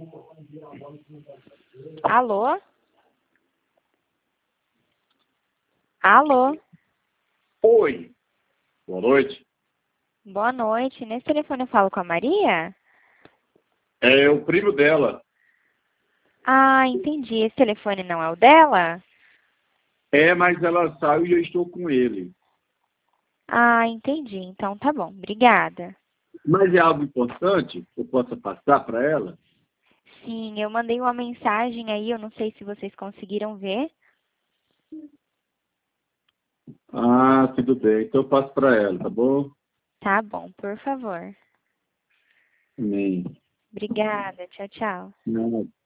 Alô? Alô? Oi, boa noite. Boa noite. Nesse telefone eu falo com a Maria? É o primo dela. Ah, entendi. Esse telefone não é o dela? É, mas ela saiu e eu estou com ele. Ah, entendi. Então tá bom. Obrigada. Mas é algo importante que eu possa passar para ela? Sim, eu mandei uma mensagem aí, eu não sei se vocês conseguiram ver. Ah, tudo bem. Então eu passo para ela, tá bom? Tá bom, por favor. Amém. Obrigada. Tchau, tchau. Não,